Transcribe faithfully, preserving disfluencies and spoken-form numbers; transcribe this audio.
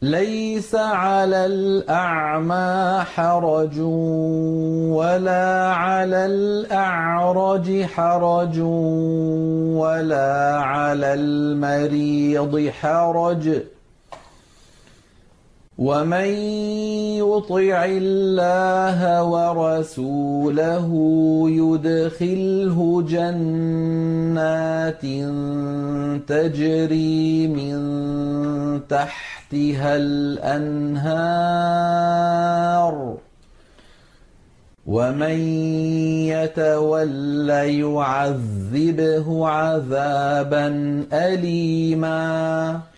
ليس على الأعمى حرج ولا على الأعرج حرج ولا على المريض حرج ومن يطع الله ورسوله يدخله جنات تجري من تحتها الأنهار ومن يتول يعذبه عذابا أليما.